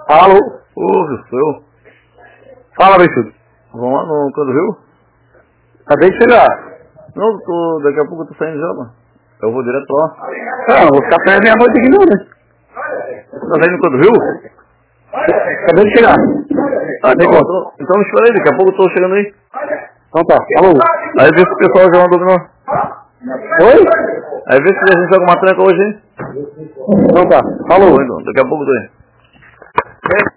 Alô? Ô, sou eu. Fala, bicho. Vamos lá no Canto do Rio? Acabei de chegar. Não, daqui a pouco eu tô saindo já, mano. Eu vou direto lá. Não, vou ficar até meia-noite aqui não, né? Tá saindo no Canto do Rio? Acabei de chegar. Então me espera aí, daqui a pouco eu tô chegando aí. Então tá, falou. Aí vê se o pessoal joga um dominó. Oi? Aí vê se a gente joga uma tranca hoje, hein? Então tá, falou. Então, daqui a pouco eu tô aí.